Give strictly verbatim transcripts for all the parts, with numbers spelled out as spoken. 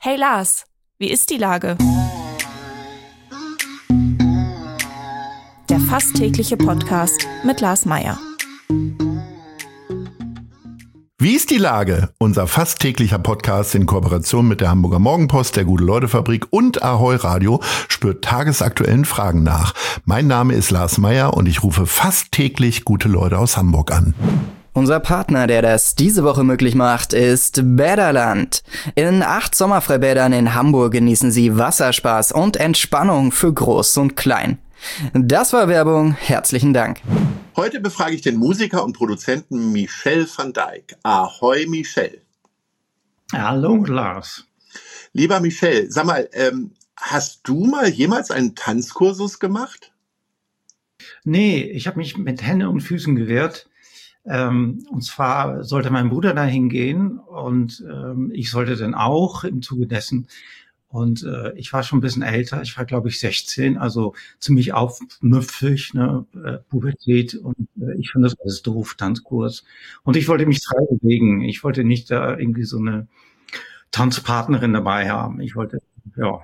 Hey Lars, wie ist die Lage? Der fast tägliche Podcast mit Lars Meyer. Wie ist die Lage? Unser fast täglicher Podcast in Kooperation mit der Hamburger Morgenpost, der Gute-Leute-Fabrik und Ahoi Radio spürt tagesaktuellen Fragen nach. Mein Name ist Lars Meyer und ich rufe fast täglich gute Leute aus Hamburg an. Unser Partner, der das diese Woche möglich macht, ist Bäderland. In acht Sommerfreibädern in Hamburg genießen Sie Wasserspaß und Entspannung für Groß und Klein. Das war Werbung. Herzlichen Dank. Heute befrage ich den Musiker und Produzenten Michel van Dijk. Ahoi, Michel. Hallo, Lars. Lieber Michel, sag mal, ähm, hast du mal jemals einen Tanzkursus gemacht? Nee, ich habe mich mit Händen und Füßen gewehrt. Ähm, und zwar sollte mein Bruder dahin gehen und ähm, ich sollte dann auch im Zuge dessen. Und äh, ich war schon ein bisschen älter, ich war glaube ich sechzehn, also ziemlich aufmüpfig, ne, äh, Pubertät, und äh, ich finde das alles doof, Tanzkurs. Und ich wollte mich frei bewegen, ich wollte nicht da irgendwie so eine Tanzpartnerin dabei haben. Ich wollte, ja.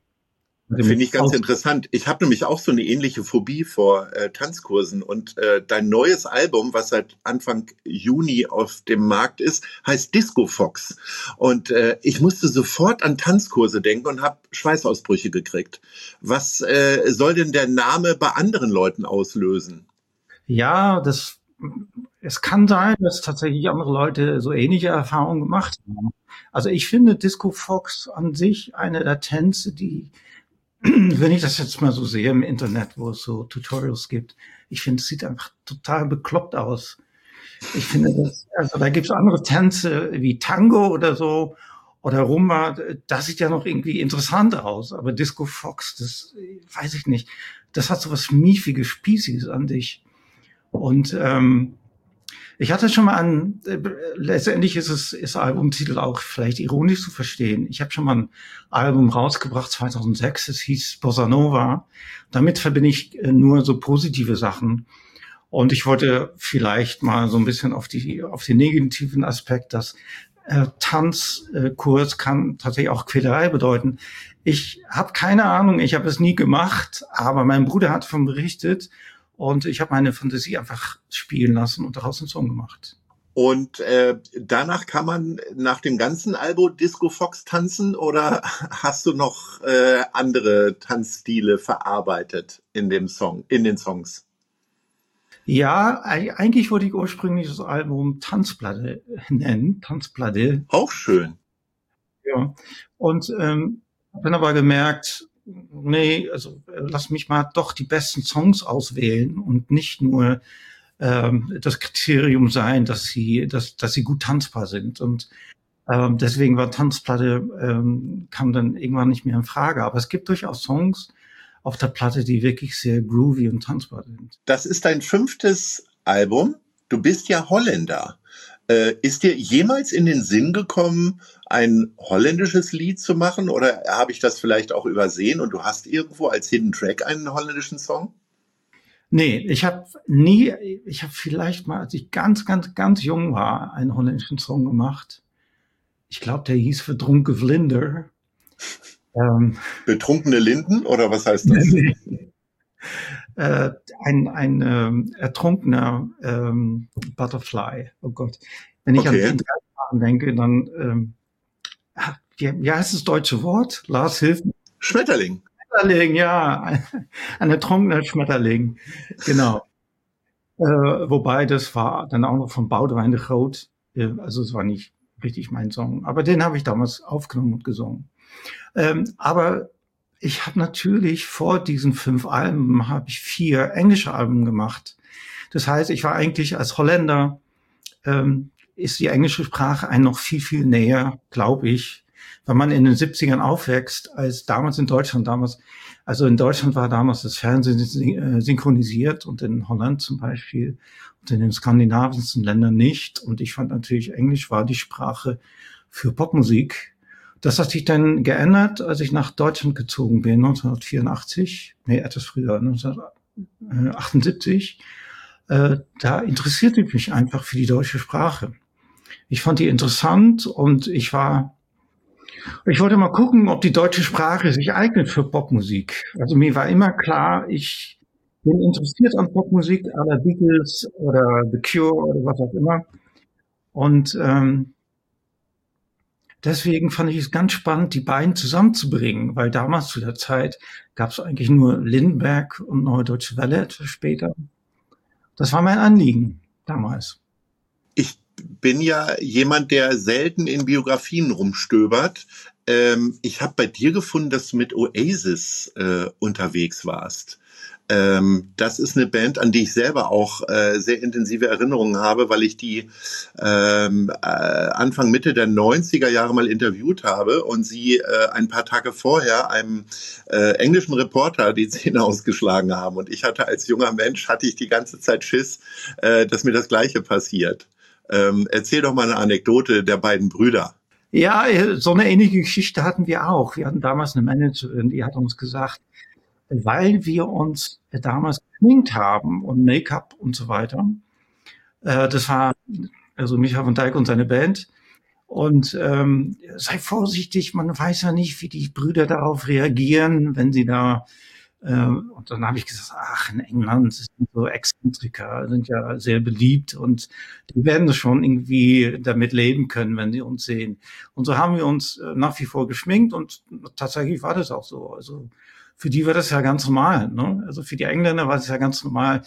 Finde ich ganz interessant. Ich habe nämlich auch so eine ähnliche Phobie vor äh, Tanzkursen. Und äh, dein neues Album, was seit Anfang Juni auf dem Markt ist, heißt Disco Fox. Und äh, ich musste sofort an Tanzkurse denken und habe Schweißausbrüche gekriegt. Was äh, soll denn der Name bei anderen Leuten auslösen? Ja, das, es kann sein, dass tatsächlich andere Leute so ähnliche Erfahrungen gemacht haben. Also ich finde Disco Fox an sich eine der Tänze, die, wenn ich das jetzt mal so sehe im Internet, wo es so Tutorials gibt, ich finde, es sieht einfach total bekloppt aus. Ich finde, das, also da gibt es andere Tänze wie Tango oder so oder Rumba, das sieht ja noch irgendwie interessant aus. Aber Disco Fox, das weiß ich nicht. Das hat so was Miefiges, Spießiges an sich. Und ähm, ich hatte schon mal an, äh, letztendlich ist es ist Albumtitel auch vielleicht ironisch zu verstehen. Ich habe schon mal ein Album rausgebracht, zweitausendsechs, es hieß Bossa Nova. Damit verbinde ich äh, nur so positive Sachen. Und ich wollte vielleicht mal so ein bisschen auf die auf den negativen Aspekt, dass äh, Tanzkurs äh, kann tatsächlich auch Quälerei bedeuten. Ich habe keine Ahnung, ich habe es nie gemacht, aber mein Bruder hat davon berichtet. Und ich habe meine Fantasie einfach spielen lassen und daraus einen Song gemacht. Und äh, danach kann man nach dem ganzen Album Disco Fox tanzen, oder hast du noch äh, andere Tanzstile verarbeitet in dem Song, in den Songs? Ja, eigentlich wollte ich ursprünglich das Album Tanzplatte nennen, Tanzplatte. Auch schön. Ja. Und ähm, habe dann aber gemerkt, nee, also lass mich mal doch die besten Songs auswählen und nicht nur ähm, das Kriterium sein, dass sie, dass, dass sie gut tanzbar sind. Und ähm, deswegen war Tanzplatte ähm, kam dann irgendwann nicht mehr in Frage. Aber es gibt durchaus Songs auf der Platte, die wirklich sehr groovy und tanzbar sind. Das ist dein fünftes Album. Du bist ja Holländer. Äh, ist dir jemals in den Sinn gekommen, ein holländisches Lied zu machen, oder habe ich das vielleicht auch übersehen und du hast irgendwo als Hidden Track einen holländischen Song? Nee, ich habe nie, ich habe vielleicht mal, als ich ganz, ganz, ganz jung war, einen holländischen Song gemacht. Ich glaube, der hieß Verdronken Vlinder. Ähm, Betrunkene Linden, oder was heißt das? äh, ein ein ähm, ertrunkener ähm, Butterfly. Oh Gott. Wenn ich Okay. an den drei denke, dann ähm, wie, wie heißt das deutsche Wort? Lars, hilf mir. Schmetterling. Schmetterling, ja. Ein, ein ertrunkener Schmetterling. Genau. Äh, wobei, das war dann auch noch von Boudewijn de Groot. Äh, also es war nicht richtig mein Song. Aber den habe ich damals aufgenommen und gesungen. Ähm, aber ich habe natürlich vor diesen fünf Alben habe ich vier englische Alben gemacht. Das heißt, ich war eigentlich als Holländer, ähm, ist die englische Sprache einem noch viel, viel näher, glaube ich, wenn man in den siebzigern aufwächst, als damals in Deutschland. Damals, also in Deutschland war damals das Fernsehen synchronisiert und in Holland zum Beispiel und in den skandinavischen Ländern nicht. Und ich fand natürlich, Englisch war die Sprache für Popmusik. Das hat sich dann geändert, als ich nach Deutschland gezogen bin, neunzehnhundertvierundachtzig, nee, etwas früher, neunzehnhundertachtundsiebzig. Äh, da interessierte ich mich einfach für die deutsche Sprache. Ich fand die interessant und ich war Ich wollte mal gucken, ob die deutsche Sprache sich eignet für Popmusik. Also mir war immer klar, ich bin interessiert an Popmusik, à la Beatles oder The Cure oder was auch immer. Und ähm, deswegen fand ich es ganz spannend, die beiden zusammenzubringen, weil damals zu der Zeit gab es eigentlich nur Lindbergh und Neue Deutsche Welle etwas später. Das war mein Anliegen damals. Ich bin ja jemand, der selten in Biografien rumstöbert. Ähm, ich habe bei dir gefunden, dass du mit Oasis äh, unterwegs warst. Ähm, das ist eine Band, an die ich selber auch äh, sehr intensive Erinnerungen habe, weil ich die ähm, äh, Anfang, Mitte der neunziger Jahre mal interviewt habe und sie äh, ein paar Tage vorher einem äh, englischen Reporter die Zähne ausgeschlagen haben. Und ich hatte als junger Mensch, hatte ich die ganze Zeit Schiss, äh, dass mir das Gleiche passiert. Ähm, erzähl doch mal eine Anekdote der beiden Brüder. Ja, so eine ähnliche Geschichte hatten wir auch. Wir hatten damals eine Managerin, die hat uns gesagt, weil wir uns damals geschminkt haben und Make-up und so weiter. Äh, das war also Micha von Dijk und seine Band. Und ähm, sei vorsichtig, man weiß ja nicht, wie die Brüder darauf reagieren, wenn sie da äh, und dann habe ich gesagt, ach, in England sind so Exzentriker, sind ja sehr beliebt und die werden das schon irgendwie damit leben können, wenn sie uns sehen. Und so haben wir uns äh, nach wie vor geschminkt und tatsächlich war das auch so. Also für die war das ja ganz normal, ne? Also für die Engländer war es ja ganz normal,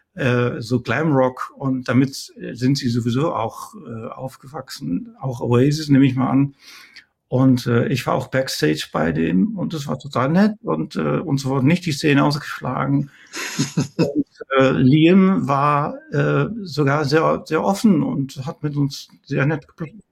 äh, so Glamrock, und damit sind sie sowieso auch äh, aufgewachsen, auch Oasis nehme ich mal an. Und äh, ich war auch Backstage bei dem und das war total nett und äh, uns wurden nicht die Zähne ausgeschlagen. Und äh, Liam war äh, sogar sehr, sehr offen und hat mit uns sehr nett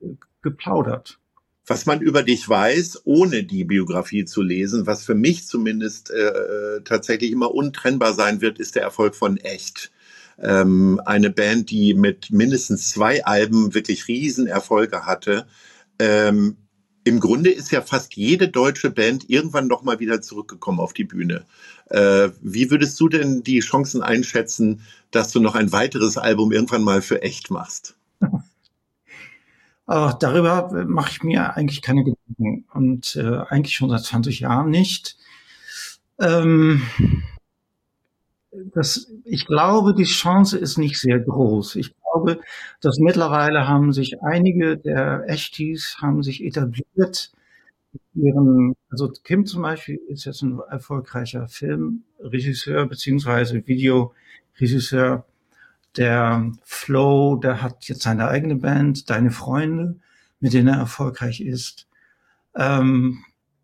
geplaudert. Was man über dich weiß, ohne die Biografie zu lesen, was für mich zumindest äh, tatsächlich immer untrennbar sein wird, ist der Erfolg von Echt. Ähm, eine Band, die mit mindestens zwei Alben wirklich Riesenerfolge hatte. Ähm, Im Grunde ist ja fast jede deutsche Band irgendwann noch mal wieder zurückgekommen auf die Bühne. Äh, wie würdest du denn die Chancen einschätzen, dass du noch ein weiteres Album irgendwann mal für Echt machst? Ach, darüber mache ich mir eigentlich keine Gedanken und äh, eigentlich schon seit zwanzig Jahren nicht. Ähm, das, ich glaube, die Chance ist nicht sehr groß. Ich glaube, dass mittlerweile haben sich einige der Echtis haben sich etabliert. Ihren, also Kim zum Beispiel ist jetzt ein erfolgreicher Filmregisseur beziehungsweise Videoregisseur. Der Flo, der hat jetzt seine eigene Band, Deine Freunde, mit denen er erfolgreich ist. Ähm,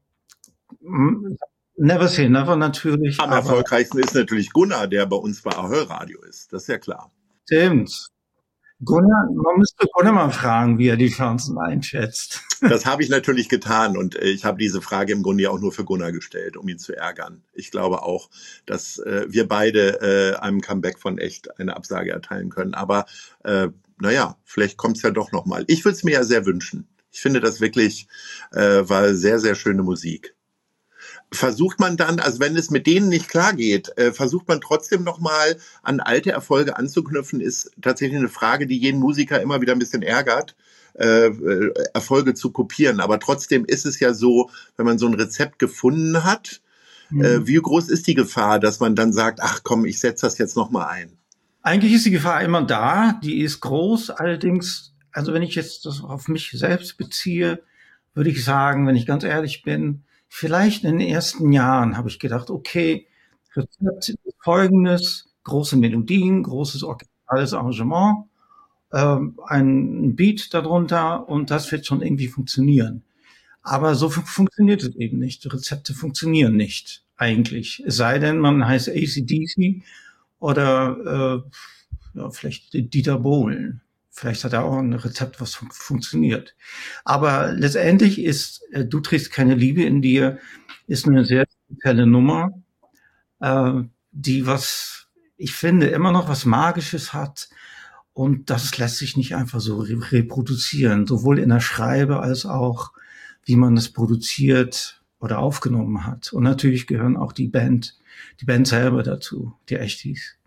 never say never natürlich. Am erfolgreichsten ist natürlich Gunnar, der bei uns bei Ahoi Radio ist. Das ist ja klar. Stimmt. Gunnar, man müsste Gunnar mal fragen, wie er die Chancen einschätzt. Das habe ich natürlich getan und ich habe diese Frage im Grunde ja auch nur für Gunnar gestellt, um ihn zu ärgern. Ich glaube auch, dass äh, wir beide äh, einem Comeback von Echt eine Absage erteilen können. Aber äh, naja, vielleicht kommt es ja doch nochmal. Ich würde es mir ja sehr wünschen. Ich finde das wirklich, äh, war sehr, sehr schöne Musik. Versucht man dann, also wenn es mit denen nicht klar geht, äh, versucht man trotzdem nochmal an alte Erfolge anzuknüpfen, ist tatsächlich eine Frage, die jeden Musiker immer wieder ein bisschen ärgert, äh, Erfolge zu kopieren. Aber trotzdem ist es ja so, wenn man so ein Rezept gefunden hat, mhm. äh, wie groß ist die Gefahr, dass man dann sagt, ach komm, ich setze das jetzt nochmal ein? Eigentlich ist die Gefahr immer da, die ist groß, allerdings, also wenn ich jetzt das auf mich selbst beziehe, würde ich sagen, wenn ich ganz ehrlich bin, vielleicht in den ersten Jahren habe ich gedacht, okay, Rezept ist folgendes, große Melodien, großes orchestrales Arrangement, ähm, ein Beat darunter und das wird schon irgendwie funktionieren. Aber so fun- funktioniert es eben nicht. Rezepte funktionieren nicht eigentlich. Es sei denn, man heißt A C D C oder äh, ja, vielleicht Dieter Bohlen. Vielleicht hat er auch ein Rezept, was fun- funktioniert. Aber letztendlich ist äh, Du trägst keine Liebe in dir, ist eine sehr spezielle Nummer, äh, die was, ich finde, immer noch was Magisches hat. Und das lässt sich nicht einfach so re- reproduzieren, sowohl in der Schreibe als auch, wie man es produziert oder aufgenommen hat. Und natürlich gehören auch die Band, die Band selber dazu, die Echtis.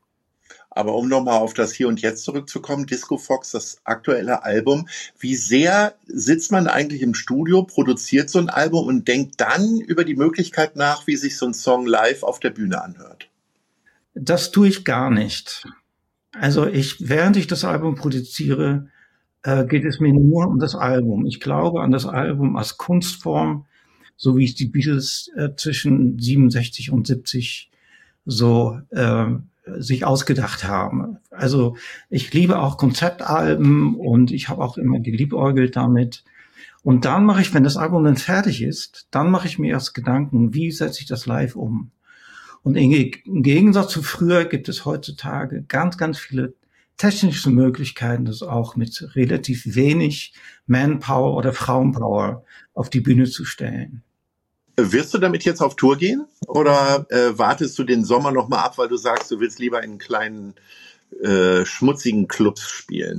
Aber um nochmal auf das Hier und Jetzt zurückzukommen, Disco Fox, das aktuelle Album, wie sehr sitzt man eigentlich im Studio, produziert so ein Album und denkt dann über die Möglichkeit nach, wie sich so ein Song live auf der Bühne anhört? Das tue ich gar nicht. Also ich, während ich das Album produziere, äh, geht es mir nur um das Album. Ich glaube an das Album als Kunstform, so wie es die Beatles äh, zwischen siebenundsechzig und siebzig so äh, sich ausgedacht haben. Also ich liebe auch Konzeptalben und ich habe auch immer geliebäugelt damit. Und dann mache ich, wenn das Album dann fertig ist, dann mache ich mir erst Gedanken, wie setze ich das live um? Und im Gegensatz zu früher gibt es heutzutage ganz, ganz viele technische Möglichkeiten, das auch mit relativ wenig Manpower oder Frauenpower auf die Bühne zu stellen. Wirst du damit jetzt auf Tour gehen oder äh, wartest du den Sommer noch mal ab, weil du sagst, du willst lieber in kleinen, äh, schmutzigen Clubs spielen?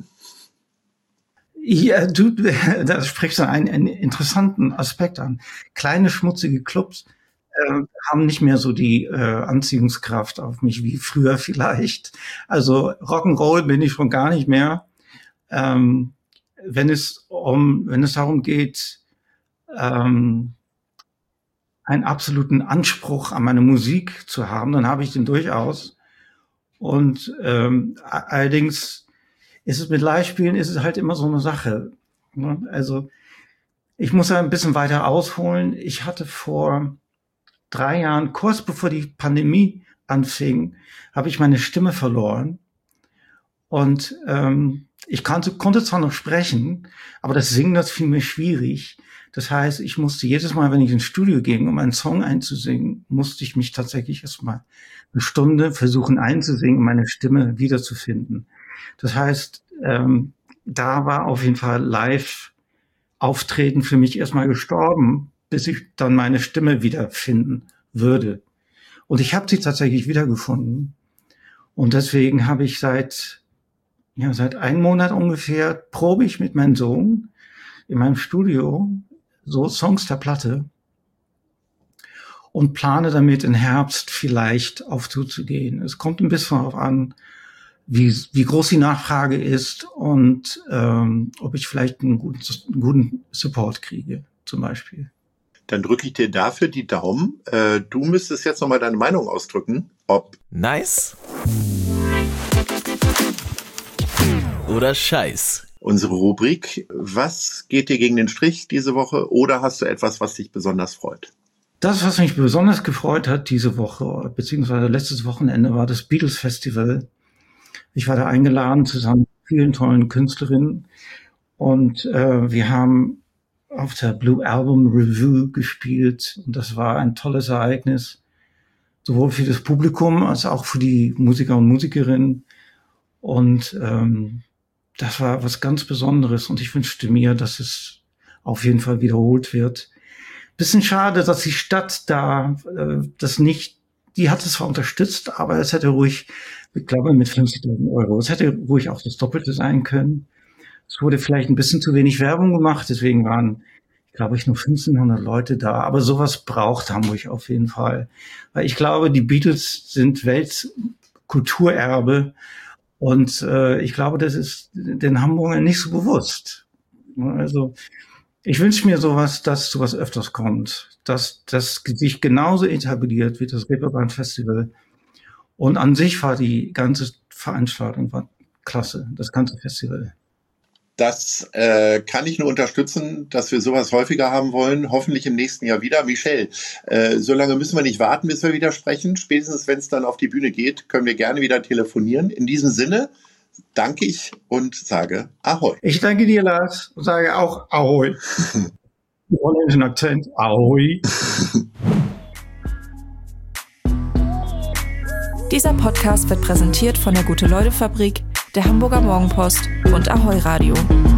Ja, du, da sprichst du einen, einen interessanten Aspekt an. Kleine, schmutzige Clubs äh, haben nicht mehr so die äh, Anziehungskraft auf mich wie früher vielleicht. Also Rock'n'Roll bin ich schon gar nicht mehr. Ähm, wenn es um, wenn es darum geht, ähm, einen absoluten Anspruch an meine Musik zu haben, dann habe ich den durchaus. Und ähm, allerdings ist es mit Live-Spielen ist es halt immer so eine Sache. Also ich muss da ein bisschen weiter ausholen. Ich hatte vor drei Jahren, kurz bevor die Pandemie anfing, habe ich meine Stimme verloren. Und ähm, ich konnte, konnte zwar noch sprechen, aber das Singen, das fiel mir schwierig. Das heißt, ich musste jedes Mal, wenn ich ins Studio ging, um einen Song einzusingen, musste ich mich tatsächlich erstmal eine Stunde versuchen einzusingen, um meine Stimme wiederzufinden. Das heißt, ähm, da war auf jeden Fall Live-Auftreten für mich erstmal gestorben, bis ich dann meine Stimme wiederfinden würde. Und ich habe sie tatsächlich wiedergefunden. Und deswegen habe ich seit, ja, seit einem Monat ungefähr probe ich mit meinem Sohn in meinem Studio so Songs der Platte und plane damit im Herbst vielleicht auf Tour zu gehen. Es kommt ein bisschen darauf an, wie, wie groß die Nachfrage ist und ähm, ob ich vielleicht einen guten, einen guten Support kriege, zum Beispiel. Dann drücke ich dir dafür die Daumen. Äh, du müsstest jetzt nochmal deine Meinung ausdrücken, ob nice oder Scheiß. Unsere Rubrik, was geht dir gegen den Strich diese Woche oder hast du etwas, was dich besonders freut? Das, was mich besonders gefreut hat diese Woche, beziehungsweise letztes Wochenende, war das Beatles Festival. Ich war da eingeladen zusammen mit vielen tollen Künstlerinnen und äh, wir haben auf der Blue Album Review gespielt und das war ein tolles Ereignis, sowohl für das Publikum als auch für die Musiker und Musikerinnen und ähm, das war was ganz Besonderes und ich wünschte mir, dass es auf jeden Fall wiederholt wird. Bisschen schade, dass die Stadt da äh, das nicht, die hat es zwar unterstützt, aber es hätte ruhig, ich glaube mit fünfzigtausend Euro, es hätte ruhig auch das Doppelte sein können. Es wurde vielleicht ein bisschen zu wenig Werbung gemacht, deswegen waren, glaube ich, nur fünfzehnhundert Leute da. Aber sowas braucht Hamburg auf jeden Fall. Weil ich glaube, die Beatles sind Weltkulturerbe und äh, ich glaube, das ist den Hamburgern nicht so bewusst. Also ich wünsche mir sowas, dass sowas öfters kommt, dass das sich genauso etabliert wie das Reeperbahn Festival. Und an sich war die ganze Veranstaltung war klasse, das ganze Festival. Das äh, kann ich nur unterstützen, dass wir sowas häufiger haben wollen. Hoffentlich im nächsten Jahr wieder. Michelle, äh, so lange müssen wir nicht warten, bis wir wieder sprechen. Spätestens, wenn es dann auf die Bühne geht, können wir gerne wieder telefonieren. In diesem Sinne danke ich und sage Ahoi. Ich danke dir, Lars, und sage auch Ahoi. Mit holländischen Akzent. Ahoi. Dieser Podcast wird präsentiert von der Gute-Leute-Fabrik, der Hamburger Morgenpost und Ahoi Radio.